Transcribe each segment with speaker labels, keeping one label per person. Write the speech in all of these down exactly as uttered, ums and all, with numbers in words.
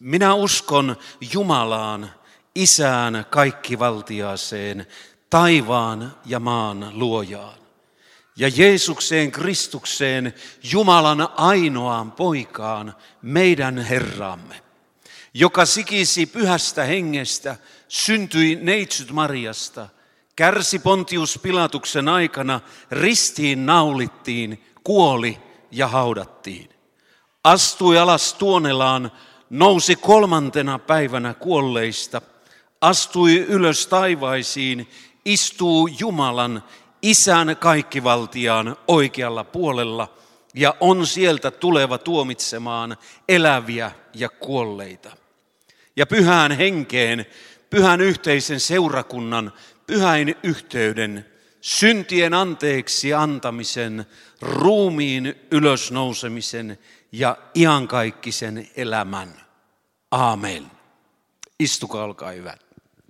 Speaker 1: Minä uskon Jumalaan, Isään kaikkivaltiaaseen, taivaan ja maan luojaan. Ja Jeesukseen Kristukseen, Jumalan ainoaan poikaan, meidän Herramme, joka sikisi pyhästä hengestä, syntyi neitsyt Mariasta, kärsi Pontius Pilatuksen aikana, ristiin naulittiin, kuoli ja haudattiin. Astui alas tuonelaan, nousi kolmantena päivänä kuolleista, astui ylös taivaisiin, istuu Jumalan, Isän kaikkivaltiaan oikealla puolella ja on sieltä tuleva tuomitsemaan eläviä ja kuolleita. Ja pyhään henkeen, pyhän yhteisen seurakunnan, pyhäin yhteyden, syntien anteeksi antamisen, ruumiin ylösnousemisen ja iankaikkisen elämän. Aamen. Istukaa, olkaa hyvät.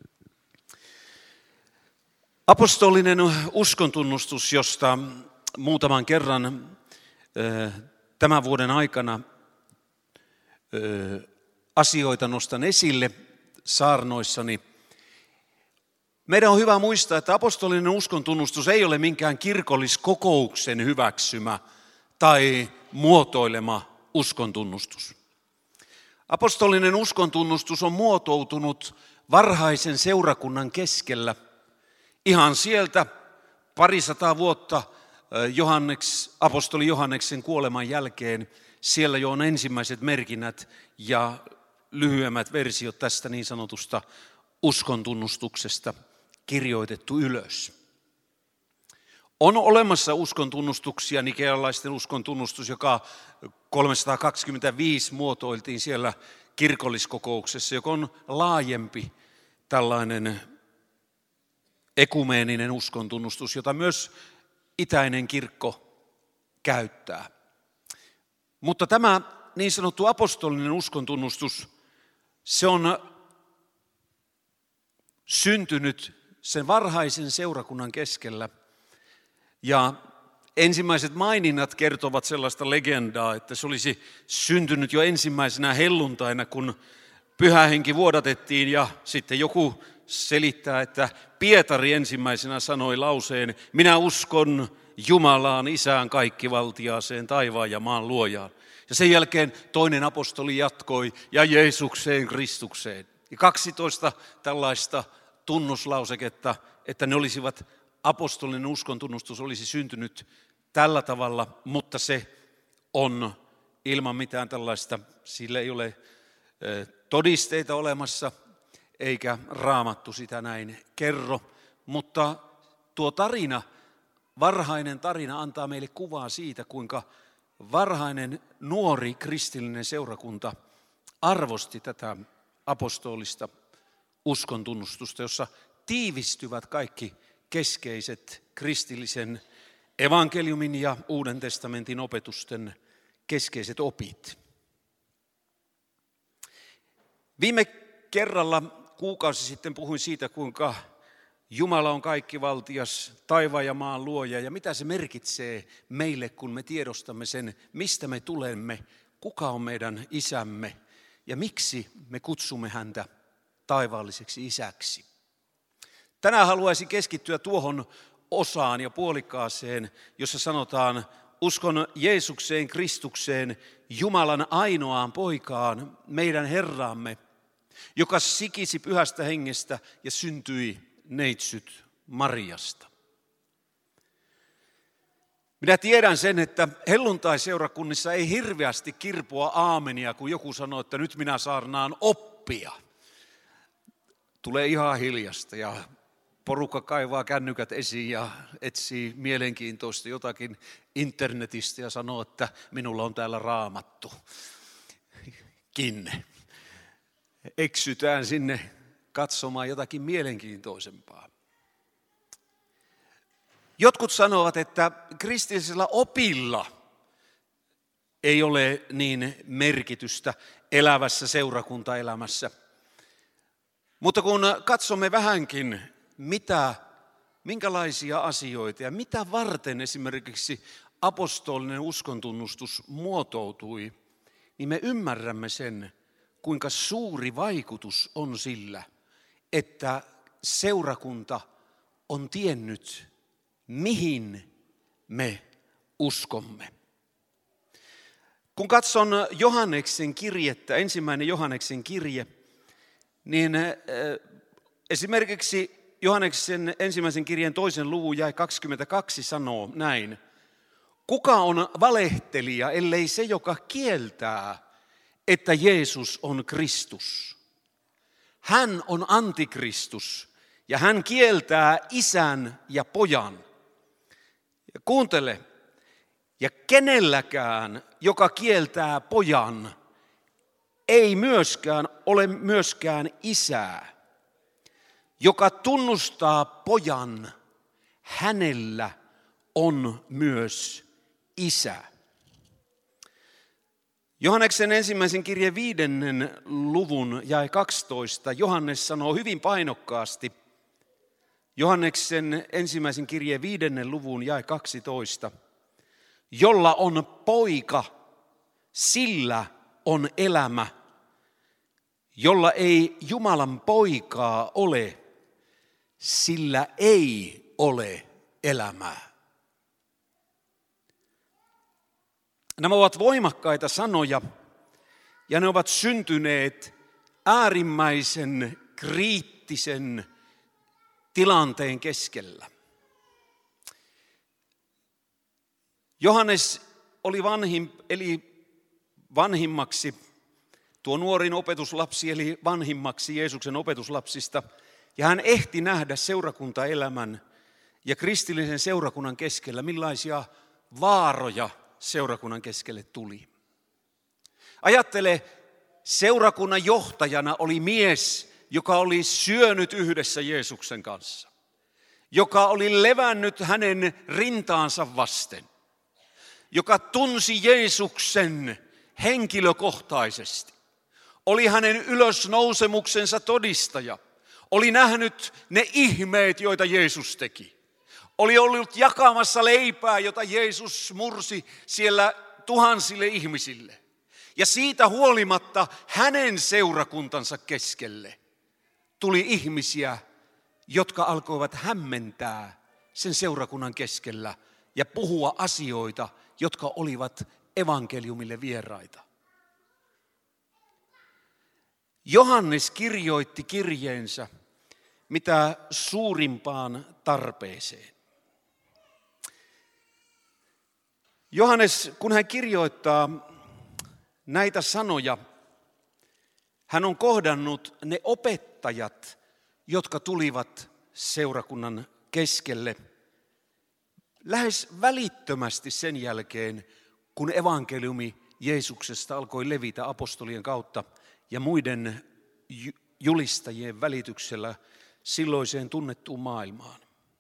Speaker 1: Apostolinen uskontunnustus, josta muutaman kerran tämän vuoden aikana asioita nostan esille saarnoissani. Meidän on hyvä muistaa, että apostolinen uskontunnustus ei ole minkään kirkolliskokouksen hyväksymä tai muotoilema uskontunnustus. Apostolinen uskontunnustus on muotoutunut varhaisen seurakunnan keskellä. Ihan sieltä parisataa vuotta Johanneks, apostoli Johanneksen kuoleman jälkeen, siellä jo on ensimmäiset merkinnät ja lyhyemmät versiot tästä niin sanotusta uskontunnustuksesta kirjoitettu ylös. On olemassa uskontunnustuksia, nikealaisten uskontunnustus, joka kolmesataakaksikymmentäviisi muotoiltiin siellä kirkolliskokouksessa, joka on laajempi tällainen ekumeeninen uskontunnustus, jota myös itäinen kirkko käyttää. Mutta tämä niin sanottu apostolinen uskontunnustus, se on syntynyt sen varhaisen seurakunnan keskellä. Ja ensimmäiset maininnat kertovat sellaista legendaa, että se olisi syntynyt jo ensimmäisenä helluntaina, kun pyhä henki vuodatettiin ja sitten joku selittää, että Pietari ensimmäisenä sanoi lauseen, minä uskon Jumalaan, Isään kaikkivaltiaaseen, taivaan ja maan luojaan. Ja sen jälkeen toinen apostoli jatkoi ja Jeesukseen Kristukseen. Ja kaksitoista tällaista tunnuslauseketta, että ne olisivat, apostolinen uskontunnustus olisi syntynyt tällä tavalla, mutta se on ilman mitään tällaista, sillä ei ole todisteita olemassa, eikä Raamattu sitä näin kerro, mutta tuo tarina, varhainen tarina antaa meille kuvaa siitä, kuinka varhainen nuori kristillinen seurakunta arvosti tätä apostolista uskontunnustusta, jossa tiivistyvät kaikki keskeiset kristillisen evankeliumin ja Uuden testamentin opetusten keskeiset opit. Viime kerralla kuukausi sitten puhuin siitä, kuinka Jumala on kaikkivaltias, taivaan ja maan luoja ja mitä se merkitsee meille, kun me tiedostamme sen, mistä me tulemme, kuka on meidän isämme ja miksi me kutsumme häntä taivaalliseksi isäksi. Tänään haluaisin keskittyä tuohon osaan ja puolikkaaseen, jossa sanotaan, uskon Jeesukseen Kristukseen, Jumalan ainoaan poikaan, meidän Herramme, joka sikisi pyhästä hengestä ja syntyi neitsyt Mariasta. Minä tiedän sen, että helluntai-seurakunnissa ei hirveästi kirpoa aamenia, kun joku sanoo, että nyt minä saarnaan oppia. Tulee ihan hiljasta ja porukka kaivaa kännykät esiin ja etsii mielenkiintoista jotakin internetistä ja sanoo, että minulla on täällä Raamattu. Kinne. Eksytään sinne katsomaan jotakin mielenkiintoisempaa. Jotkut sanovat, että kristillisellä opilla ei ole niin merkitystä elävässä seurakuntaelämässä. Mutta kun katsomme vähänkin, mitä, minkälaisia asioita ja mitä varten esimerkiksi apostolinen uskontunnustus muotoutui, niin me ymmärrämme sen, kuinka suuri vaikutus on sillä, että seurakunta on tiennyt, mihin me uskomme. Kun katson Johanneksen kirjettä, ensimmäinen Johanneksen kirje, niin esimerkiksi Johanneksen ensimmäisen kirjeen toisen luvun jae kaksikymmentäkaksi sanoo näin. Kuka on valehtelija, ellei se, joka kieltää, että Jeesus on Kristus? Hän on antikristus ja hän kieltää isän ja pojan. Ja kuuntele, ja kenelläkään, joka kieltää pojan, ei myöskään ole myöskään isää. Joka tunnustaa pojan, hänellä on myös isä. Johanneksen ensimmäisen kirjeen viidennen luvun jae kaksitoista. Johannes sanoo hyvin painokkaasti. Johanneksen ensimmäisen kirjeen viidennen luvun jae kaksitoista. Jolla on poika, sillä on elämä. Jolla ei Jumalan poikaa ole, sillä ei ole elämää. Nämä ovat voimakkaita sanoja ja ne ovat syntyneet äärimmäisen kriittisen tilanteen keskellä. Johannes oli vanhin, eli vanhimmaksi, tuo nuorin opetuslapsi eli vanhimmaksi Jeesuksen opetuslapsista, ja hän ehti nähdä seurakuntaelämän ja kristillisen seurakunnan keskellä, millaisia vaaroja seurakunnan keskelle tuli. Ajattele, seurakunnan johtajana oli mies, joka oli syönyt yhdessä Jeesuksen kanssa, joka oli levännyt hänen rintaansa vasten, joka tunsi Jeesuksen henkilökohtaisesti, oli hänen ylösnousemuksensa todistaja, oli nähnyt ne ihmeet, joita Jeesus teki. Oli ollut jakamassa leipää, jota Jeesus mursi siellä tuhansille ihmisille. Ja siitä huolimatta hänen seurakuntansa keskelle tuli ihmisiä, jotka alkoivat hämmentää sen seurakunnan keskellä ja puhua asioita, jotka olivat evankeliumille vieraita. Johannes kirjoitti kirjeensä mitä suurimpaan tarpeeseen. Johannes, kun hän kirjoittaa näitä sanoja, hän on kohdannut ne opettajat, jotka tulivat seurakunnan keskelle lähes välittömästi sen jälkeen, kun evankeliumi Jeesuksesta alkoi levitä apostolien kautta ja muiden julistajien välityksellä silloiseen tunnettuun maailmaan.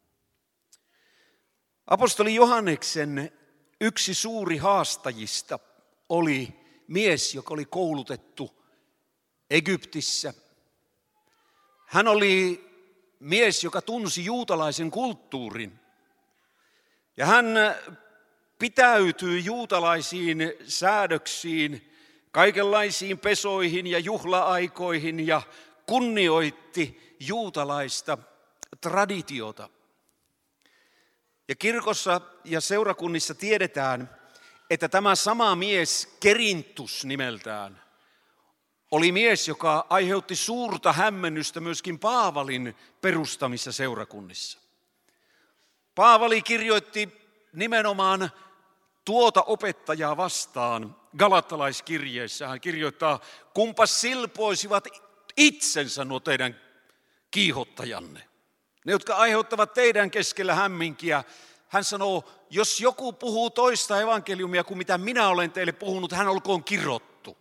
Speaker 1: Apostoli Johanneksen yksi suuri haastajista oli mies, joka oli koulutettu Egyptissä. Hän oli mies, joka tunsi juutalaisen kulttuurin. Ja hän pitäytyi juutalaisiin säädöksiin, kaikenlaisiin pesoihin ja juhla-aikoihin ja kunnioitti juutalaista traditiota. Ja kirkossa ja seurakunnissa tiedetään, että tämä sama mies, Kerintus nimeltään, oli mies, joka aiheutti suurta hämmennystä myöskin Paavalin perustamissa seurakunnissa. Paavali kirjoitti nimenomaan tuota opettajaa vastaan galattalaiskirjeessä. Hän kirjoittaa, kumpa silpoisivat itsensä nuo teidän kiihottajanne. Ne, jotka aiheuttavat teidän keskellä hämminkiä. Hän sanoo, jos joku puhuu toista evankeliumia kuin mitä minä olen teille puhunut, hän olkoon kirottu.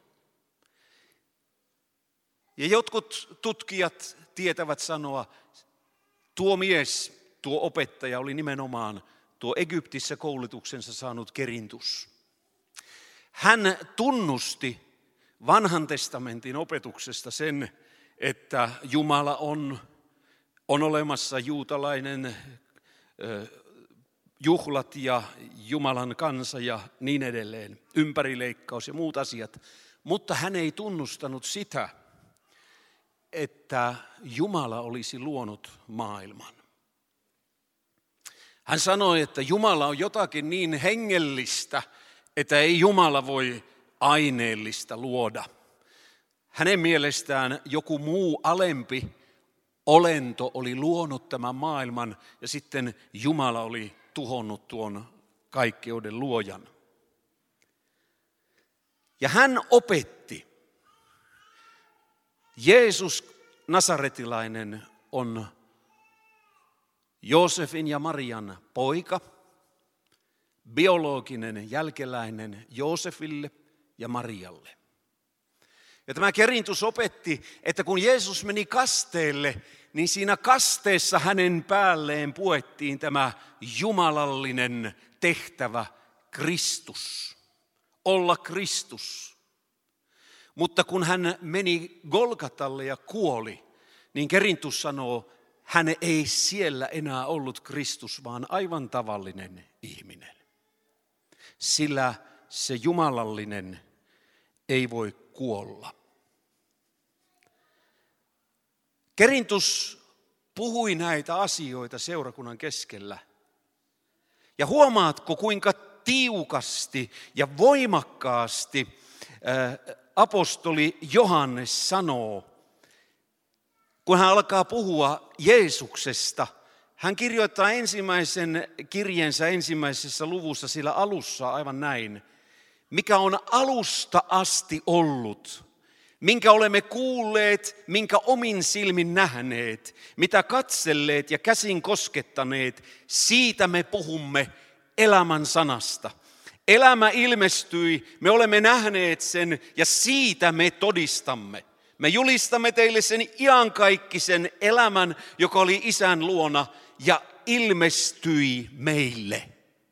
Speaker 1: Ja jotkut tutkijat tietävät sanoa, tuo mies, tuo opettaja oli nimenomaan tuo Egyptissä koulutuksensa saanut Kerintus. Hän tunnusti vanhan testamentin opetuksesta sen, että Jumala on, on olemassa juutalainen äh, juhlat ja Jumalan kansa ja niin edelleen, ympärileikkaus ja muut asiat. Mutta hän ei tunnustanut sitä, että Jumala olisi luonut maailman. Hän sanoi, että Jumala on jotakin niin hengellistä, että ei Jumala voi aineellista luoda. Hänen mielestään joku muu alempi olento oli luonut tämän maailman ja sitten Jumala oli tuhonnut tuon kaikkeuden luojan. Ja hän opetti. Jeesus Nasaretilainen on Joosefin ja Marian poika, biologinen jälkeläinen Joosefille ja Marialle. Ja tämä Kerintus opetti, että kun Jeesus meni kasteelle, niin siinä kasteessa hänen päälleen puettiin tämä jumalallinen tehtävä Kristus, olla Kristus. Mutta kun hän meni Golgatalle ja kuoli, niin Kerintus sanoo, hän ei siellä enää ollut Kristus, vaan aivan tavallinen ihminen. Sillä se jumalallinen ei voi kuolla. Kerintus puhui näitä asioita seurakunnan keskellä. Ja huomaatko, kuinka tiukasti ja voimakkaasti apostoli Johannes sanoo, kun hän alkaa puhua Jeesuksesta. Hän kirjoittaa ensimmäisen kirjeensä ensimmäisessä luvussa sillä alussa aivan näin. Mikä on alusta asti ollut, minkä olemme kuulleet, minkä omin silmin nähneet, mitä katselleet ja käsin koskettaneet, siitä me puhumme elämän sanasta. Elämä ilmestyi, me olemme nähneet sen ja siitä me todistamme. Me julistamme teille sen iankaikkisen elämän, joka oli Isän luona ja ilmestyi meille.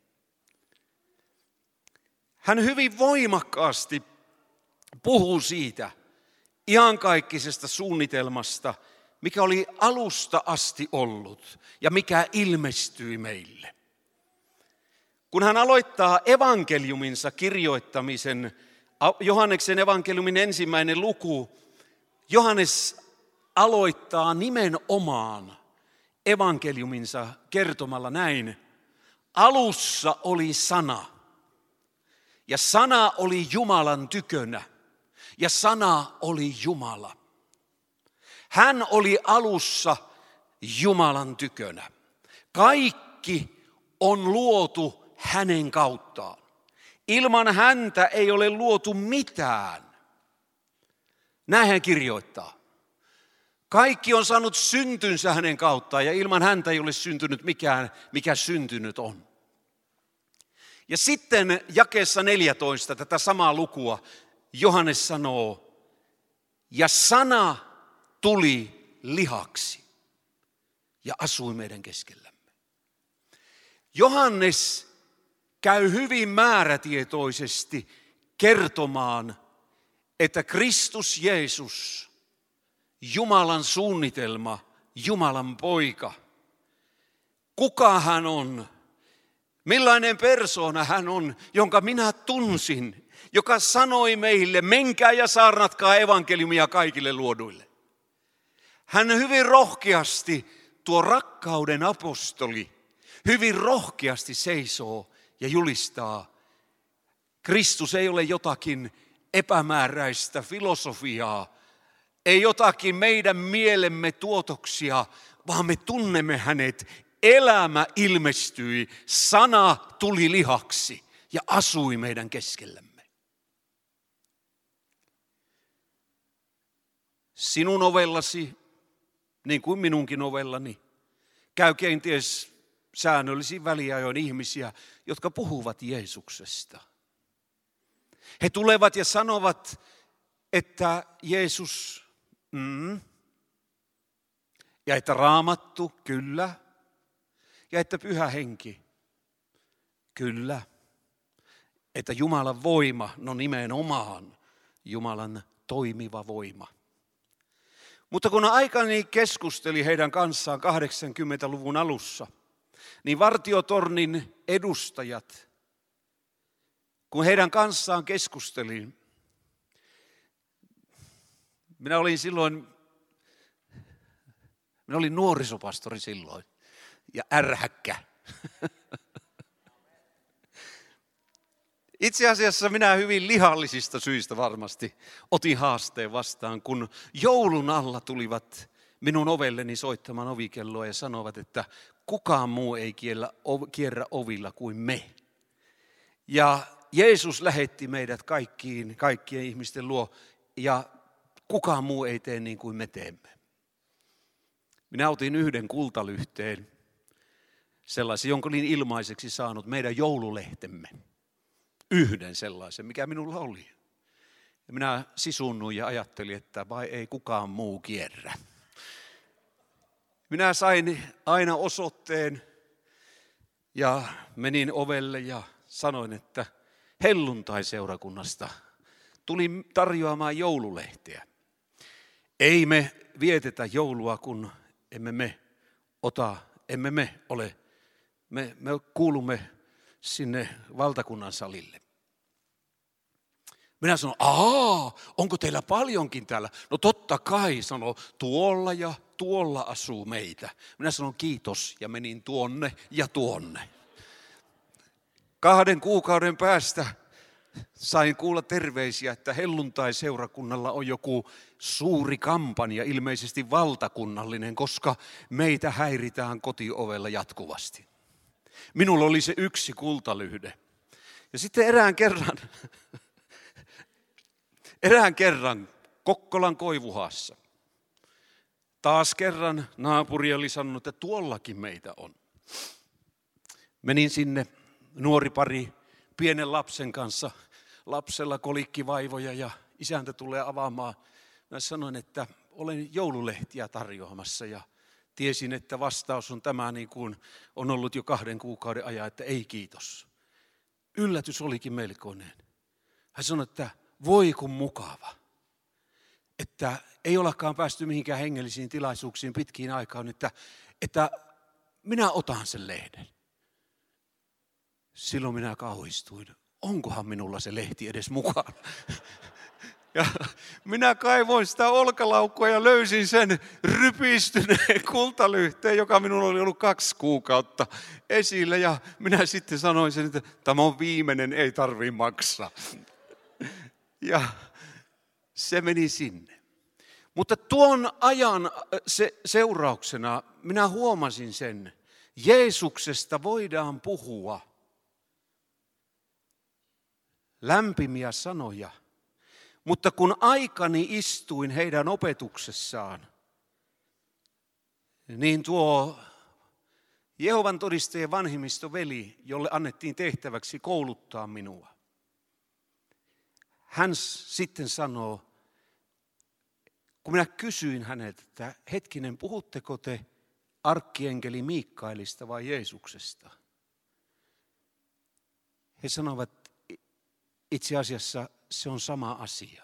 Speaker 1: Hän hyvin voimakkaasti puhuu siitä iankaikkisesta suunnitelmasta, mikä oli alusta asti ollut ja mikä ilmestyi meille. Kun hän aloittaa evankeliuminsa kirjoittamisen, Johanneksen evankeliumin ensimmäinen luku, Johannes aloittaa nimenomaan evankeliuminsa kertomalla näin. Alussa oli sana, ja sana oli Jumalan tykönä, ja sana oli Jumala. Hän oli alussa Jumalan tykönä. Kaikki on luotu hänen kauttaan. Ilman häntä ei ole luotu mitään. Näin hän kirjoittaa. Kaikki on saanut syntynsä hänen kauttaan ja ilman häntä ei ole syntynyt mikään, mikä syntynyt on. Ja sitten jakeessa neljätoista tätä samaa lukua Johannes sanoo, ja sana tuli lihaksi ja asui meidän keskellämme. Johannes käy hyvin määrätietoisesti kertomaan, että Kristus Jeesus, Jumalan suunnitelma, Jumalan poika, kuka hän on, millainen persoona hän on, jonka minä tunsin, joka sanoi meille, menkää ja saarnatkaa evankeliumia kaikille luoduille. Hän hyvin rohkeasti, tuo rakkauden apostoli, hyvin rohkeasti seisoo ja julistaa, Kristus ei ole jotakin epämääräistä filosofiaa, ei jotakin meidän mielemme tuotoksia, vaan me tunnemme hänet. Elämä ilmestyi, sana tuli lihaksi ja asui meidän keskellämme. Sinun ovellasi, niin kuin minunkin ovellani, käy kenties säännöllisin väliajoin ihmisiä, jotka puhuvat Jeesuksesta. He tulevat ja sanovat, että Jeesus, mm, ja että Raamattu, kyllä, ja että Pyhä Henki, kyllä, että Jumalan voima, no nimenomaan Jumalan toimiva voima. Mutta kun aikani keskusteli heidän kanssaan kahdeksankymmentäluvun alussa, niin Vartiotornin edustajat, kun heidän kanssaan keskustelin, Minä olin silloin, minä olin nuorisopastori silloin ja ärhäkkä. Itse asiassa minä hyvin lihallisista syistä varmasti otin haasteen vastaan, kun joulun alla tulivat minun ovelleni soittamaan ovikelloa ja sanovat, että kukaan muu ei kierrä ovilla kuin me. Ja Jeesus lähetti meidät kaikkiin, kaikkien ihmisten luo ja kukaan muu ei tee niin kuin me teemme. Minä otin yhden kultalyhteen, sellaisen, jonka olin ilmaiseksi saanut, meidän joululehtemme. Yhden sellaisen, mikä minulla oli. Ja minä sisunnuin ja ajattelin, että vai ei kukaan muu kierrä. Minä sain aina osoitteen ja menin ovelle ja sanoin, että helluntai-seurakunnasta tuli tarjoamaan joululehteä. Ei me vietetä joulua, kun emme me ota, emme me ole, me, me kuulumme sinne valtakunnan salille. Minä sanoin, aa, onko teillä paljonkin täällä? No totta kai, sanoi, tuolla ja tuolla asuu meitä. Minä sanoin kiitos ja menin tuonne ja tuonne. Kahden kuukauden päästä sain kuulla terveisiä, että helluntai-seurakunnalla on joku suuri kampanja, ilmeisesti valtakunnallinen, koska meitä häiritään kotiovella jatkuvasti. Minulla oli se yksi kultalyhde. Ja sitten erään kerran, erään kerran Kokkolan Koivuhaassa, taas kerran naapuri oli sanonut, että tuollakin meitä on. Menin sinne, nuori pari pienen lapsen kanssa, lapsella kolikkivaivoja ja isäntä tulee avaamaan. Mä sanoin, että olen joululehtiä tarjoamassa ja tiesin, että vastaus on tämä niin kuin on ollut jo kahden kuukauden ajan, että ei kiitos. Yllätys olikin melkoinen. Hän sanoi, että voi kun mukava, että ei olekaan päästy mihinkään hengellisiin tilaisuuksiin pitkiin aikaan, että, että minä otan sen lehden. Silloin minä kauhistuin. Onkohan minulla se lehti edes mukana? Ja minä kaivoin sitä olkalaukkoa ja löysin sen rypistyneen kultalyhteen, joka minulla oli ollut kaksi kuukautta esillä. Ja minä sitten sanoin sen, että tämä on viimeinen, ei tarvitse maksaa. Ja se meni sinne. Mutta tuon ajan se, seurauksena minä huomasin sen, Jeesuksesta voidaan puhua lämpimiä sanoja. Mutta kun aikani istuin heidän opetuksessaan, niin tuo Jehovan todistajien vanhimmistoveli, jolle annettiin tehtäväksi kouluttaa minua, hän sitten sanoo, kun minä kysyin häneltä, että hetkinen, puhutteko te arkkienkeli Miikkaelista vai Jeesuksesta? He sanovat, itse asiassa se on sama asia.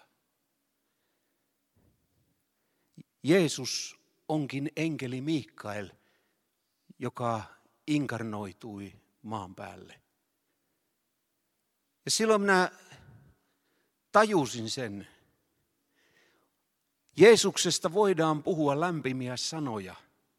Speaker 1: Jeesus onkin enkeli Miikkael, joka inkarnoitui maan päälle. Ja silloin minä tajusin sen. Jeesuksesta voidaan puhua lämpimiä sanoja,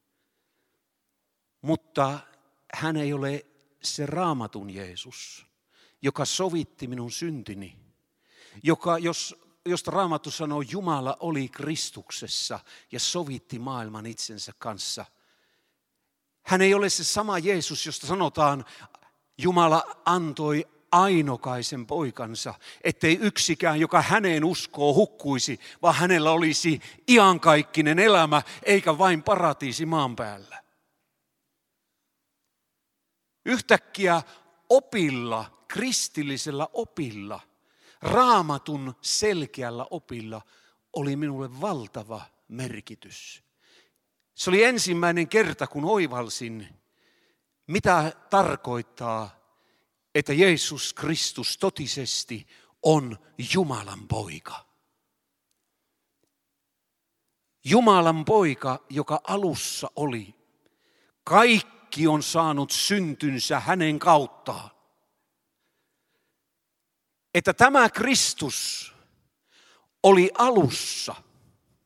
Speaker 1: mutta hän ei ole se Raamatun Jeesus, joka sovitti minun syntini, joka, jos, josta Raamattu sanoo, Jumala oli Kristuksessa ja sovitti maailman itsensä kanssa. Hän ei ole se sama Jeesus, josta sanotaan, Jumala antoi ainokaisen poikansa, ettei yksikään, joka häneen uskoo, hukkuisi, vaan hänellä olisi iankaikkinen elämä, eikä vain paratiisi maan päällä. Yhtäkkiä opilla, kristillisellä opilla, Raamatun selkeällä opilla oli minulle valtava merkitys. Se oli ensimmäinen kerta, kun oivalsin, mitä tarkoittaa, että Jeesus Kristus totisesti on Jumalan poika. Jumalan poika, joka alussa oli. Kaikki on saanut syntynsä hänen kauttaan. Että tämä Kristus oli alussa.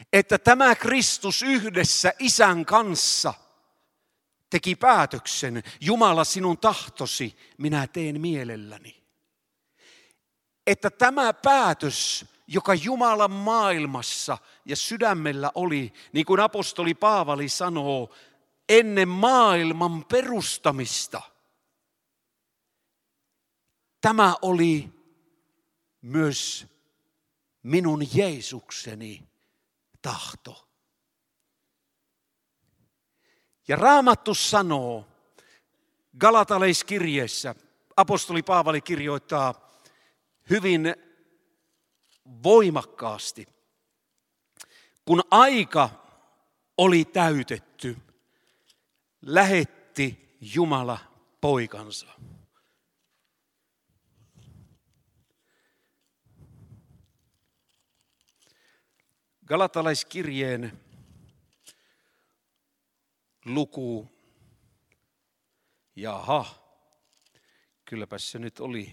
Speaker 1: että tämä Kristus yhdessä Isän kanssa teki päätöksen, Jumala sinun tahtosi minä teen mielelläni. Että tämä päätös, joka Jumalan maailmassa ja sydämellä oli, niin kuin apostoli Paavali sanoo, ennen maailman perustamista. Tämä oli myös minun Jeesukseni tahto. Ja Raamattu sanoo Galatalaiskirjeessä, apostoli Paavali kirjoittaa hyvin voimakkaasti, kun aika oli täytetty, lähetti Jumala poikansa. Galatalaiskirjeen luku, jaha, kylläpäs se nyt oli.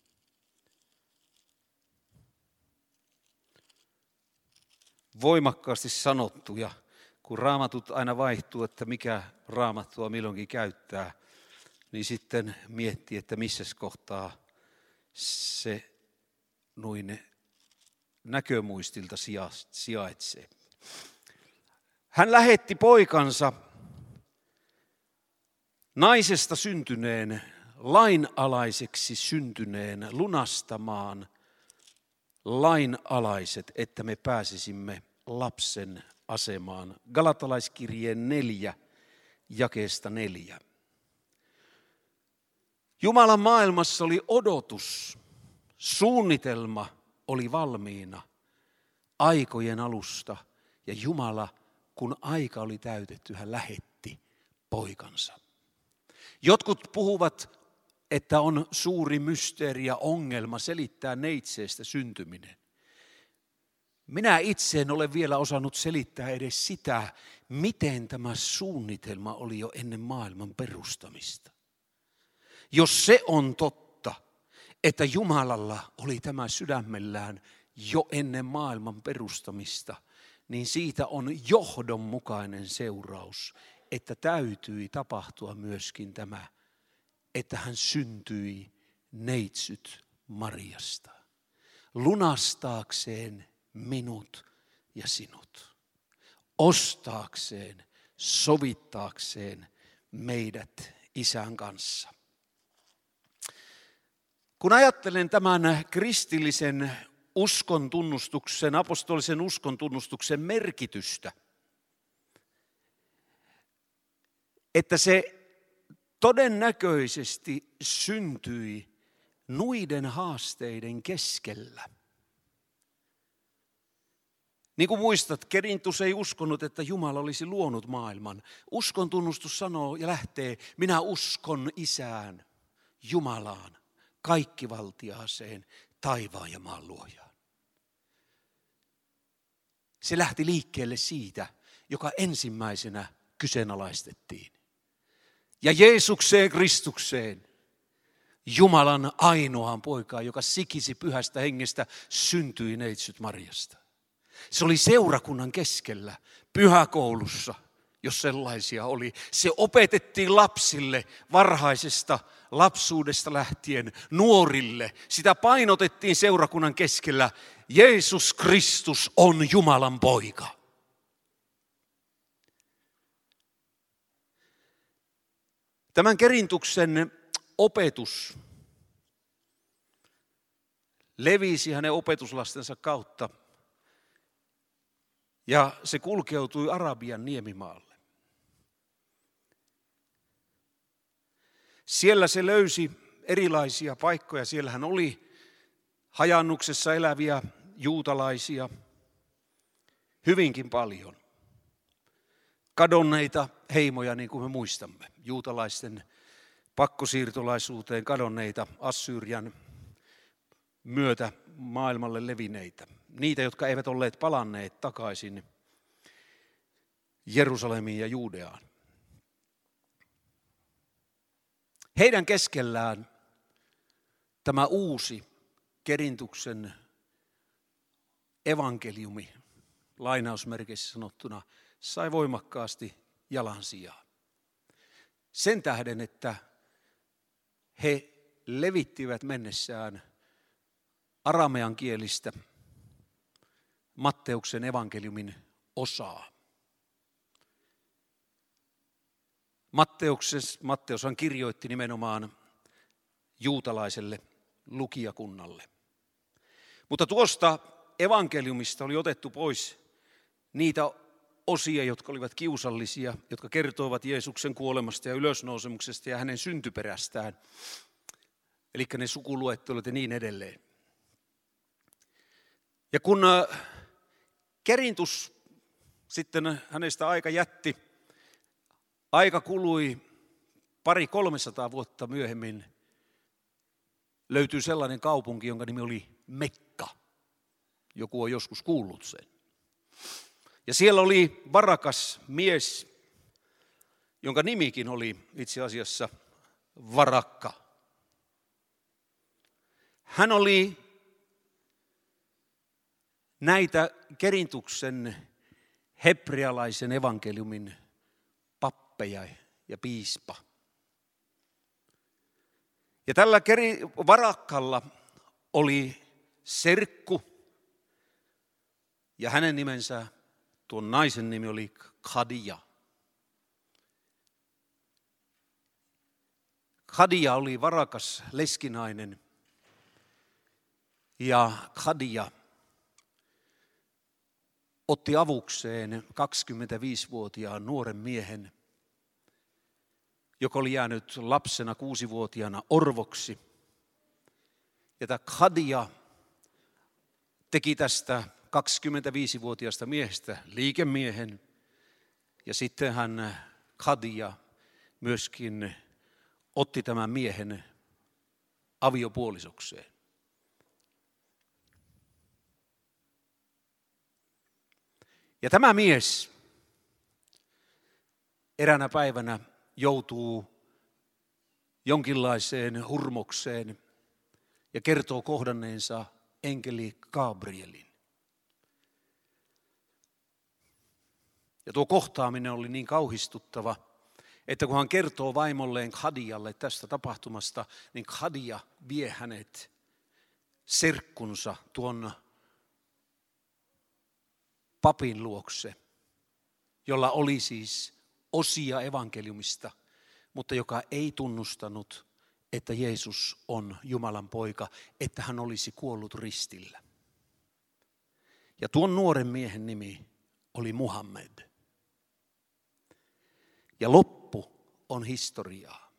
Speaker 1: Voimakkaasti sanottu, ja kun raamatut aina vaihtuu, että mikä raamattua milloinkin käyttää, niin sitten miettii, että missä kohtaa se noin näkömuistilta sijaitsee. Hän lähetti poikansa naisesta syntyneen, lainalaiseksi syntyneen lunastamaan lainalaiset, että me pääsisimme lapsen asemaan. Galatalaiskirjeen neljä, jakeesta neljä. Jumalan maailmassa oli odotus, suunnitelma oli valmiina aikojen alusta, ja Jumala, kun aika oli täytetty, hän lähetti poikansa. Jotkut puhuvat, että on suuri mysteeri ja ongelma selittää neitseestä syntyminen. Minä itse en ole vielä osannut selittää edes sitä, miten tämä suunnitelma oli jo ennen maailman perustamista. Jos se on totta, että Jumalalla oli tämä sydämellään jo ennen maailman perustamista, niin siitä on johdonmukainen seuraus, että täytyi tapahtua myöskin tämä, että hän syntyi neitsyt Mariasta, lunastaakseen minut ja sinut, ostaakseen, sovittaakseen meidät Isän kanssa. Kun ajattelen tämän kristillisen uskon tunnustuksen, apostolisen uskon tunnustuksen merkitystä, että se todennäköisesti syntyi nuiden haasteiden keskellä. Niin kuin muistat, Kerintus ei uskonut, että Jumala olisi luonut maailman. Uskon tunnustus sanoo ja lähtee, minä uskon Isään, Jumalaan, kaikkivaltiaaseen, taivaan ja maan luojaan. Se lähti liikkeelle siitä, joka ensimmäisenä kyseenalaistettiin. Ja Jeesukseen Kristukseen, Jumalan ainoaan poikaan, joka sikisi pyhästä hengestä, syntyi neitsyt Mariasta. Se oli seurakunnan keskellä, pyhäkoulussa, jos sellaisia oli. Se opetettiin lapsille varhaisesta lapsuudesta lähtien, nuorille. Sitä painotettiin seurakunnan keskellä. Jeesus Kristus on Jumalan poika. Tämän Kerintuksen opetus levisi hänen opetuslastensa kautta ja se kulkeutui Arabian niemimaalle. Siellä se löysi erilaisia paikkoja. Siellähän oli hajannuksessa eläviä juutalaisia hyvinkin paljon. Kadonneita heimoja, niin kuin me muistamme, juutalaisten pakkosiirtolaisuuteen kadonneita, Assyrian myötä maailmalle levinneitä. Niitä, jotka eivät olleet palanneet takaisin Jerusalemiin ja Juudeaan. Heidän keskellään tämä uusi Kerintuksen evankeliumi lainausmerkeissä sanottuna, sai voimakkaasti jalansijaa. Sen tähden, että he levittivät mennessään aramean kielistä Matteuksen evankeliumin osaa. Matteushan kirjoitti nimenomaan juutalaiselle lukijakunnalle. Mutta tuosta evankeliumista oli otettu pois niitä osia, jotka olivat kiusallisia, jotka kertoivat Jeesuksen kuolemasta ja ylösnousemuksesta ja hänen syntyperästään. Eli ne sukuluettelut ja niin edelleen. Ja kun Kerintus sitten hänestä aika jätti, aika kului pari kolmesataa vuotta myöhemmin, löytyy sellainen kaupunki, jonka nimi oli Mekka. Joku on joskus kuullut sen. Ja siellä oli varakas mies, jonka nimikin oli itse asiassa Varakka. Hän oli näitä Kerintuksen hebrealaisen evankeliumin pappeja ja piispa. Ja tällä Varakkalla oli serkku ja hänen nimensä, tuon naisen nimi oli Khadia. Khadia oli varakas leskinainen ja Khadia otti avukseen kaksikymmentäviisivuotiaan nuoren miehen, joka oli jäänyt lapsena kuusivuotiaana orvoksi. Ja tämä Khadia teki tästä kaksikymmentäviisivuotiaasta miehestä liikemiehen. Ja sitten hän Khadia myöskin otti tämän miehen aviopuolisokseen. Ja tämä mies eräänä päivänä joutuu jonkinlaiseen hurmokseen ja kertoo kohdanneensa enkeli Gabrielin. Ja tuo kohtaaminen oli niin kauhistuttava, että kun hän kertoo vaimolleen Khadialle tästä tapahtumasta, niin Khadia vie hänet serkkunsa tuon papin luokse, jolla oli siis osia evankeliumista, mutta joka ei tunnustanut, että Jeesus on Jumalan poika, että hän olisi kuollut ristillä. Ja tuon nuoren miehen nimi oli Muhammed. Ja loppu on historiaa.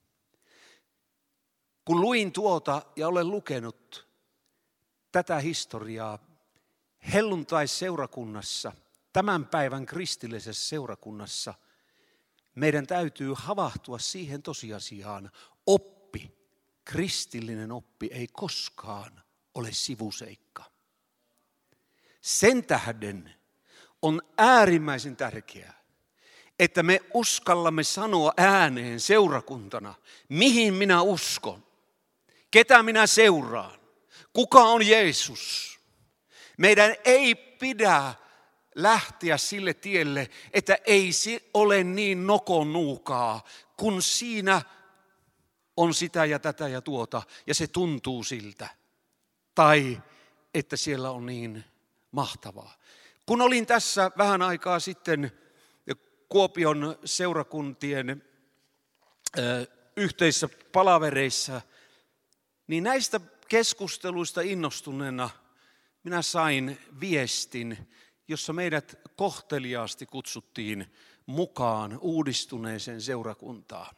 Speaker 1: Kun luin tuota ja olen lukenut tätä historiaa helluntaisseurakunnassa, tämän päivän kristillisessä seurakunnassa, meidän täytyy havahtua siihen tosiasiaan. Oppi, kristillinen oppi ei koskaan ole sivuseikka. Sen tähden on äärimmäisen tärkeää, että me uskallamme sanoa ääneen seurakuntana, mihin minä uskon, ketä minä seuraan, kuka on Jeesus. Meidän ei pidä lähteä sille tielle, että ei se ole niin nokonuukaa, kun siinä on sitä ja tätä ja tuota, ja se tuntuu siltä. Tai että siellä on niin mahtavaa. Kun olin tässä vähän aikaa sitten Kuopion seurakuntien yhteisissä palavereissa, niin näistä keskusteluista innostuneena minä sain viestin, jossa meidät kohteliaasti kutsuttiin mukaan uudistuneeseen seurakuntaan,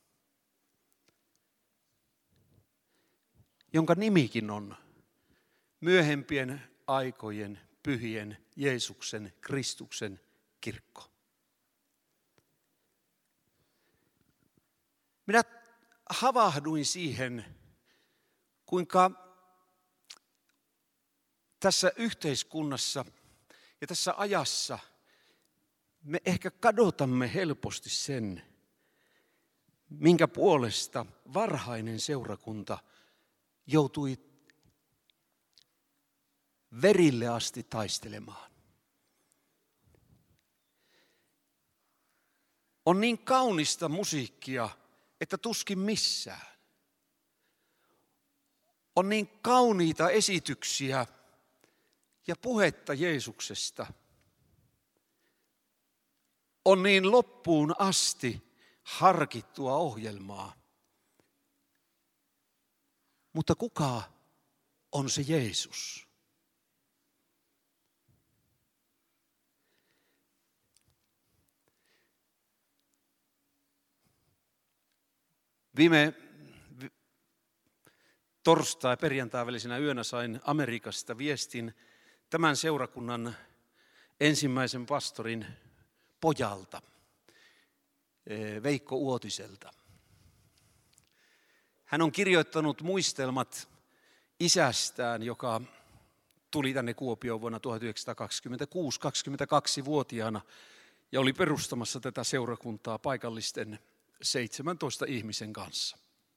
Speaker 1: jonka nimikin on myöhempien aikojen pyhien Jeesuksen Kristuksen kirkko. Minä havahduin siihen, kuinka tässä yhteiskunnassa ja tässä ajassa me ehkä kadotamme helposti sen, minkä puolesta varhainen seurakunta joutui verille asti taistelemaan. On niin kaunista musiikkia, että tuskin missään. On niin kauniita esityksiä ja puhetta Jeesuksesta. On niin loppuun asti harkittua ohjelmaa. Mutta kuka on se Jeesus? Viime torstai perjantai välisenä yönä sain Amerikasta viestin tämän seurakunnan ensimmäisen pastorin pojalta, Veikko Uotiselta. Hän on kirjoittanut muistelmat isästään, joka tuli tänne Kuopioon vuonna tuhatyhdeksänsataakaksikymmentäkuusi kaksikymmentäkaksivuotiaana ja oli perustamassa tätä seurakuntaa paikallisten seitsemäntoista ihmisen kanssa.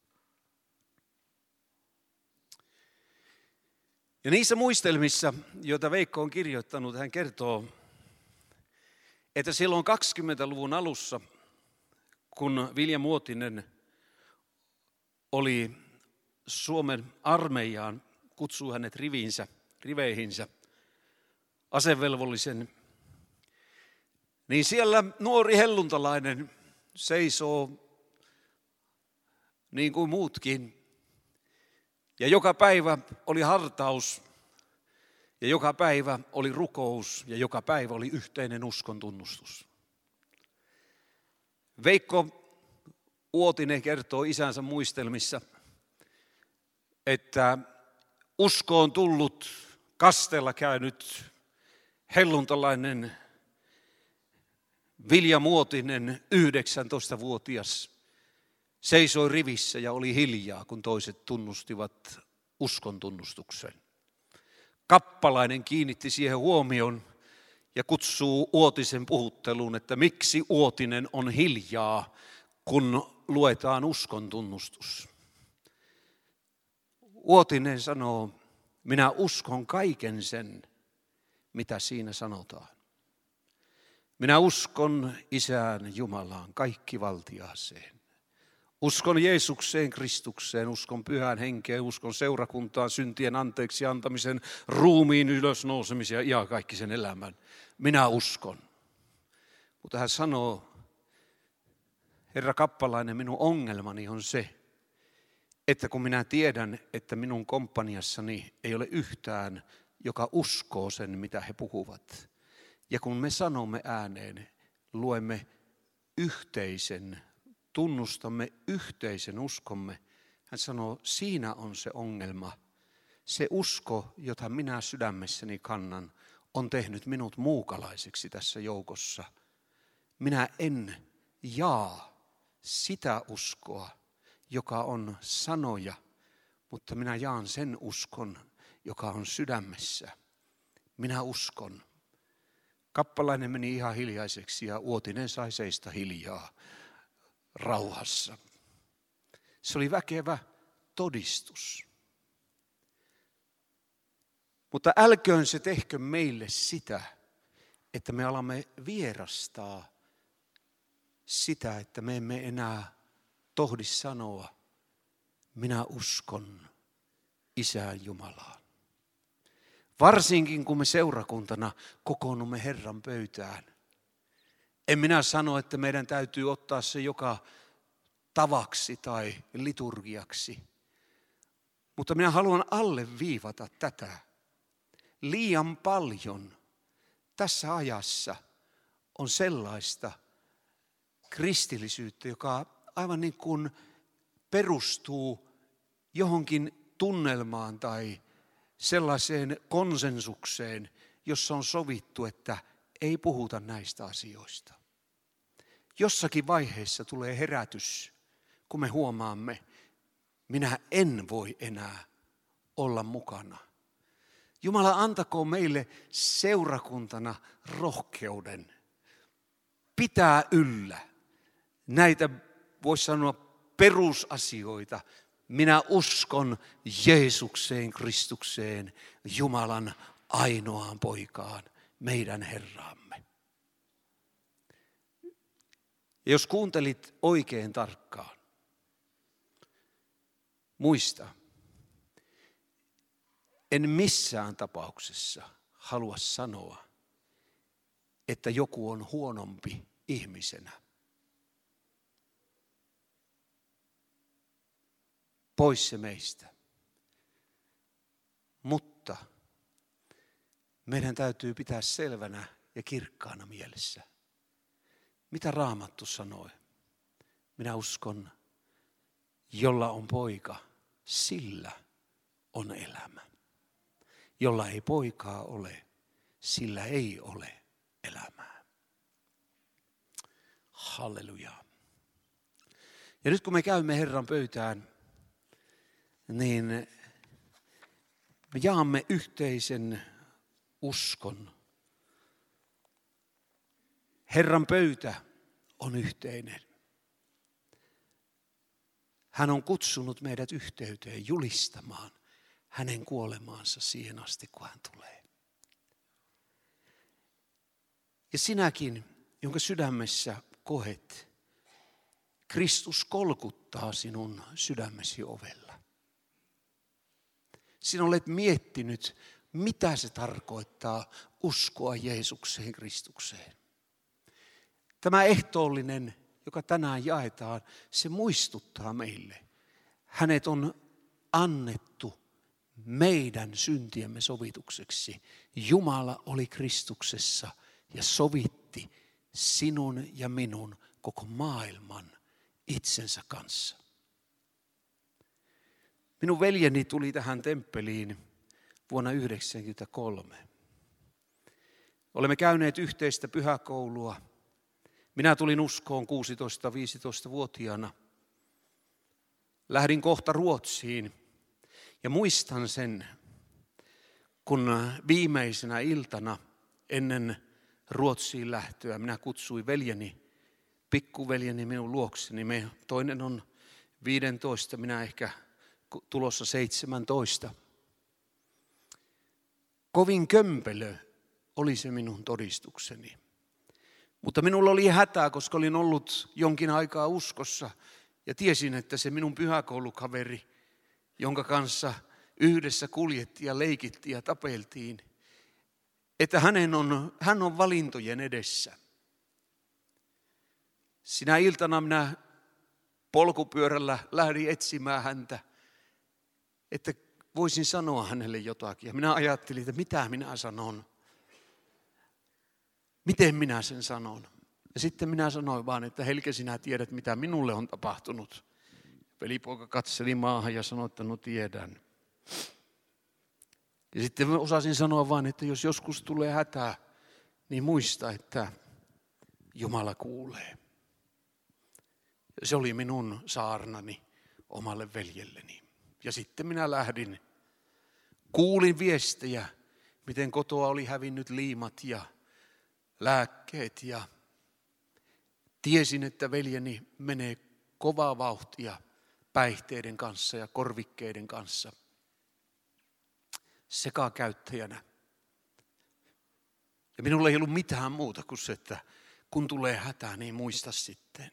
Speaker 1: Ja niissä muistelmissa, joita Veikko on kirjoittanut, hän kertoo, että silloin kaksikymmentäluvun alussa, kun Vilja Uotinen oli Suomen armeijaan, kutsui hänet riviinsä, riveihinsä, asevelvollisen, niin siellä nuori helluntalainen seisoo niin kuin muutkin. Ja joka päivä oli hartaus, ja joka päivä oli rukous, ja joka päivä oli yhteinen uskon tunnustus. Veikko Uotinen kertoo isänsä muistelmissa, että uskoon tullut, kasteella käynyt helluntalainen Vilja Uotinen, yhdeksäntoistavuotias, seisoi rivissä ja oli hiljaa, kun toiset tunnustivat uskon tunnustuksen. Kappalainen kiinnitti siihen huomion ja kutsuu Uotisen puhutteluun, että miksi Uotinen on hiljaa, kun luetaan uskon tunnustus. Uotinen sanoo, minä uskon kaiken sen, mitä siinä sanotaan. Minä uskon Isään Jumalaan, kaikkivaltiaaseen. Uskon Jeesukseen, Kristukseen, uskon Pyhään Henkeen, uskon seurakuntaan, syntien anteeksi antamisen, ruumiin ylösnousemisen ja iankaikkisen elämän. Minä uskon. Mutta hän sanoo, Herra kappalainen, minun ongelmani on se, että kun minä tiedän, että minun komppaniassani ei ole yhtään, joka uskoo sen, mitä he puhuvat. Ja kun me sanomme ääneen, luemme yhteisen, tunnustamme yhteisen uskomme, hän sanoo, siinä on se ongelma. Se usko, jota minä sydämessäni kannan, on tehnyt minut muukalaiseksi tässä joukossa. Minä en jaa sitä uskoa, joka on sanoja, mutta minä jaan sen uskon, joka on sydämessä. Minä uskon. Kappalainen meni ihan hiljaiseksi ja Uotinen sai seistä hiljaa rauhassa. Se oli väkevä todistus. Mutta älköön se tehkö meille sitä, että me alamme vierastaa sitä, että me emme enää tohdi sanoa, minä uskon Isään Jumalaan. Varsinkin kun me seurakuntana kokoonnumme Herran pöytään. En minä sano, että meidän täytyy ottaa se joka tavaksi tai liturgiaksi. Mutta minä haluan alleviivata tätä. Liian paljon tässä ajassa on sellaista kristillisyyttä, joka aivan niin kuin perustuu johonkin tunnelmaan tai sellaiseen konsensukseen, jossa on sovittu, että ei puhuta näistä asioista. Jossakin vaiheessa tulee herätys, kun me huomaamme, minä en voi enää olla mukana. Jumala antakoon meille seurakuntana rohkeuden pitää yllä näitä, voisi sanoa, perusasioita. Minä uskon Jeesukseen, Kristukseen, Jumalan ainoaan poikaan, meidän Herraamme. Ja jos kuuntelit oikein tarkkaan, muista, en missään tapauksessa halua sanoa, että joku on huonompi ihmisenä. Pois se meistä. Mutta meidän täytyy pitää selvänä ja kirkkaana mielessä. Mitä Raamattu sanoi? Minä uskon, jolla on poika, sillä on elämä. Jolla ei poikaa ole, sillä ei ole elämää. Halleluja. Ja nyt kun me käymme Herran pöytään, niin me jaamme yhteisen uskon. Herran pöytä on yhteinen. Hän on kutsunut meidät yhteyteen julistamaan hänen kuolemaansa siihen asti, kun hän tulee. Ja sinäkin, jonka sydämessä koet, Kristus kolkuttaa sinun sydämesi ovella. Sinä olet miettinyt, mitä se tarkoittaa uskoa Jeesukseen Kristukseen. Tämä ehtoollinen, joka tänään jaetaan, se muistuttaa meille. Hänet on annettu meidän syntiemme sovitukseksi. Jumala oli Kristuksessa ja sovitti sinun ja minun koko maailman itsensä kanssa. Minun veljeni tuli tähän temppeliin vuonna yhdeksänkymmentäkolme. Olemme käyneet yhteistä pyhäkoulua. Minä tulin uskoon kuusitoista-viisitoista-vuotiaana. Lähdin kohta Ruotsiin ja muistan sen, kun viimeisenä iltana ennen Ruotsiin lähtöä minä kutsuin veljeni, pikkuveljeni minun luokseni. Me, toinen on viisitoista, minä ehkä tulossa seitsemäntoista. Kovin kömpelö oli se minun todistukseni. Mutta minulla oli hätää, koska olin ollut jonkin aikaa uskossa ja tiesin, että se minun pyhäkoulukaveri, jonka kanssa yhdessä kuljettiin ja leikittiin ja tapeltiin, että hänen on, hän on valintojen edessä. Sinä iltana minä polkupyörällä lähdin etsimään häntä, että voisin sanoa hänelle jotakin. Ja minä ajattelin, että mitä minä sanon. Miten minä sen sanon? Ja sitten minä sanoin vaan, että Helke, sinä tiedät, mitä minulle on tapahtunut. Velipoika katseli maahan ja sanoi, että no tiedän. Ja sitten osasin sanoa vaan, että jos joskus tulee hätää, niin muista, että Jumala kuulee. Ja se oli minun saarnani omalle veljelleni. Ja sitten minä lähdin. Kuulin viestejä, miten kotoa oli hävinnyt liimat ja lääkkeet ja tiesin, että veljeni menee kovaa vauhtia päihteiden kanssa ja korvikkeiden kanssa sekakäyttäjänä. Ja minulla ei ollut mitään muuta kuin se, että kun tulee hätä, niin muista sitten.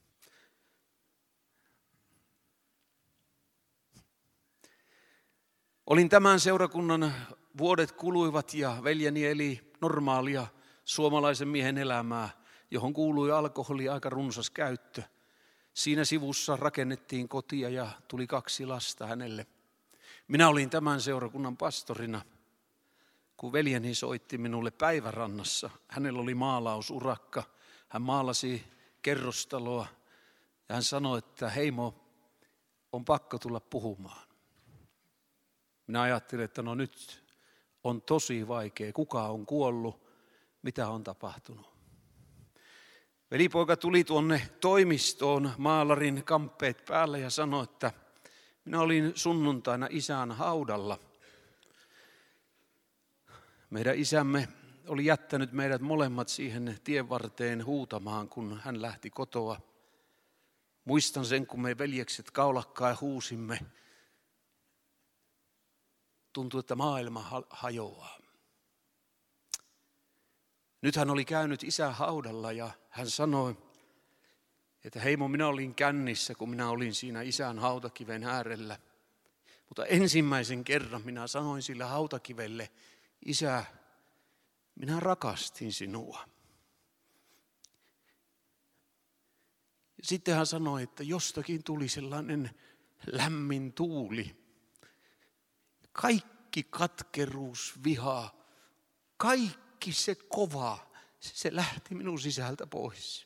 Speaker 1: Olin tämän seurakunnan, vuodet kuluivat ja veljeni eli normaalia suomalaisen miehen elämää, johon kuului alkoholi aika runsas käyttö. Siinä sivussa rakennettiin kotia ja tuli kaksi lasta hänelle. Minä olin tämän seurakunnan pastorina, kun veljeni soitti minulle Päivärannassa. Hänellä oli maalausurakka. Hän maalasi kerrostaloa ja hän sanoi, että heimo, on pakko tulla puhumaan. Minä ajattelin, että no nyt on tosi vaikea. Kuka on kuollut? Mitä on tapahtunut? Velipoika tuli tuonne toimistoon maalarin kamppeet päällä ja sanoi, että minä olin sunnuntaina isän haudalla. Meidän isämme oli jättänyt meidät molemmat siihen tien varteen huutamaan, kun hän lähti kotoa. Muistan sen, kun me veljekset kaulakkaan huusimme. Tuntui, että maailma hajoaa. Nyt hän oli käynyt isän haudalla ja hän sanoi, että Heimo, minä olin kännissä, kun minä olin siinä isän hautakiven äärellä. Mutta ensimmäisen kerran minä sanoin sille hautakivelle, Isä, minä rakastin sinua. Sitten hän sanoi, että jostakin tuli sellainen lämmin tuuli. Kaikki katkeruus, viha, kaikki se kova, se lähti minun sisältä pois.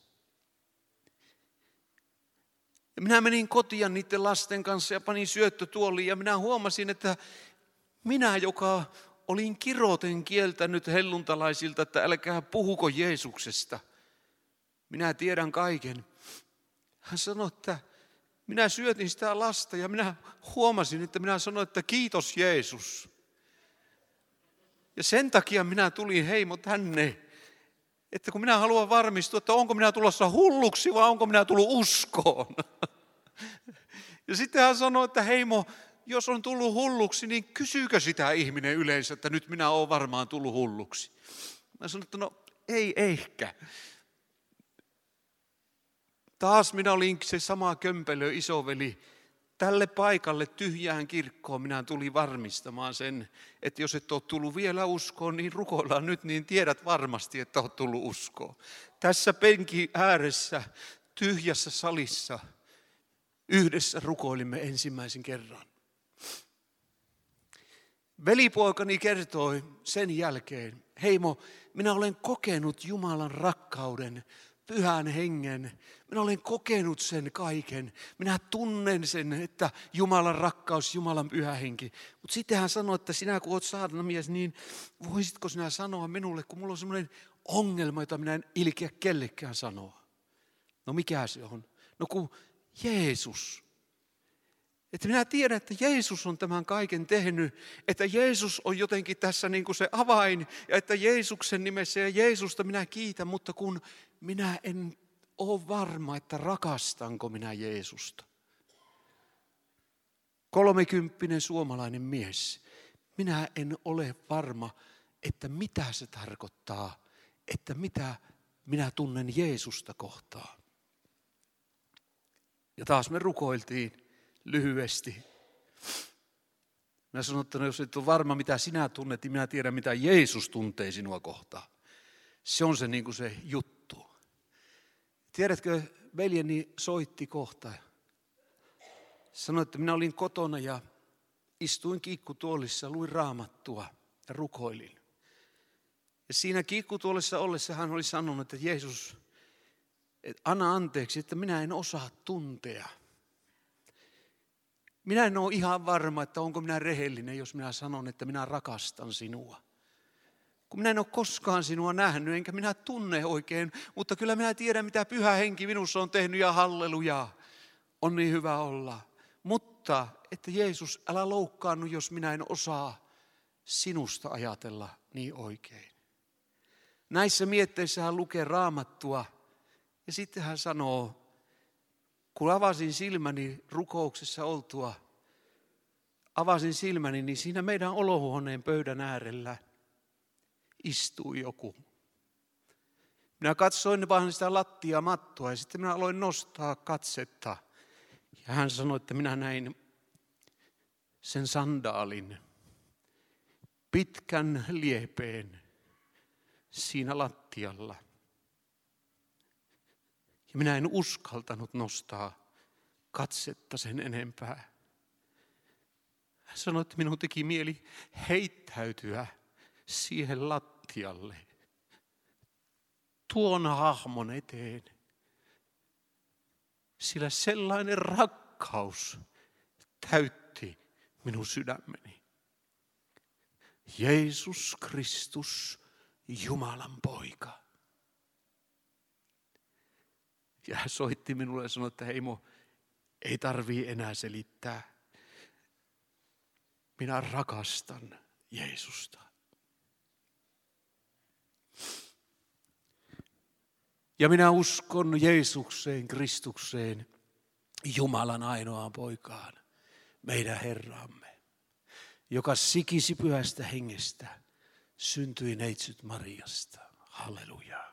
Speaker 1: Ja minä menin kotiin niiden lasten kanssa ja panin syöttötuoliin ja minä huomasin, että minä, joka olin kiroten kieltänyt helluntalaisilta, että älkää puhuko Jeesuksesta. Minä tiedän kaiken. Hän sanoi, että minä syötin sitä lasta ja minä huomasin, että minä sanoin, että kiitos Jeesus. Ja sen takia minä tulin Heimo tänne, että kun minä haluan varmistua, että onko minä tulossa hulluksi vai onko minä tullut uskoon. Ja sitten hän sanoi, että Heimo, jos on tullut hulluksi, niin kysyykö sitä ihminen yleensä, että nyt minä olen varmaan tullut hulluksi. Mä sanoin, että no ei ehkä. Taas minä olin se sama kömpelö isoveli. Tälle paikalle tyhjään kirkkoon minä tulin varmistamaan sen, että jos et ole tullut vielä uskoon, niin rukoillaan nyt, niin tiedät varmasti, että olet tullut uskoon. Tässä penkin ääressä, tyhjässä salissa, yhdessä rukoilimme ensimmäisen kerran. Velipoikani kertoi sen jälkeen, Heimo, minä olen kokenut Jumalan rakkauden, Pyhän Hengen. Minä olen kokenut sen kaiken. Minä tunnen sen, että Jumalan rakkaus, Jumalan Pyhä Henki. Mutta sitten hän sanoi, että sinä kun olet saarnamies, niin voisitko sinä sanoa minulle, kun minulla on sellainen ongelma, jota minä en ilkeä kellekään sanoa. No mikä se on? No kun Jeesus. Että minä tiedän, että Jeesus on tämän kaiken tehnyt, että Jeesus on jotenkin tässä niin kuin se avain, ja että Jeesuksen nimessä ja Jeesusta minä kiitän, mutta kun minä en ole varma, että rakastanko minä Jeesusta. Kolmekymppinen suomalainen mies, minä en ole varma, että mitä se tarkoittaa, että mitä minä tunnen Jeesusta kohtaan. Ja taas me rukoiltiin. Lyhyesti. Minä sanon, että jos et ole varma, mitä sinä tunnet, niin minä tiedän, mitä Jeesus tuntee sinua kohtaan. Se on se, niin kuin se juttu. Tiedätkö, veljeni soitti kohta. Sanoi, että minä olin kotona ja istuin kiikkutuolissa, luin raamattua ja rukoilin. Ja siinä kiikkutuolissa ollessa hän oli sanonut, että Jeesus, että anna anteeksi, että minä en osaa tuntea. Minä en ole ihan varma, että onko minä rehellinen, jos minä sanon, että minä rakastan sinua. Kun minä en ole koskaan sinua nähnyt, enkä minä tunne oikein, mutta kyllä minä tiedän, mitä Pyhä Henki minussa on tehnyt ja halleluja. On niin hyvä olla. Mutta, että Jeesus, älä loukkaannu, jos minä en osaa sinusta ajatella niin oikein. Näissä mietteissä hän lukee raamattua ja sitten hän sanoo, kun avasin silmäni rukouksessa oltua, avasin silmäni, niin siinä meidän olohuoneen pöydän äärellä istui joku. Minä katsoin vaan sitä lattiamattoa ja sitten minä aloin nostaa katsetta. Ja hän sanoi, että minä näin sen sandaalin, pitkän liepeen siinä lattialla. Ja minä en uskaltanut nostaa katsetta sen enempää. Hän sanoi, että minun teki mieli heittäytyä siihen lattialle, tuon hahmon eteen. Sillä sellainen rakkaus täytti minun sydämeni. Jeesus Kristus, Jumalan poika. Ja hän soitti minulle ja sanoi, että Heimo, ei tarvitse enää selittää. Minä rakastan Jeesusta. Ja minä uskon Jeesukseen, Kristukseen, Jumalan ainoaan poikaan, meidän Herramme, joka sikisi Pyhästä Hengestä, syntyi neitsyt Mariasta. Halleluja.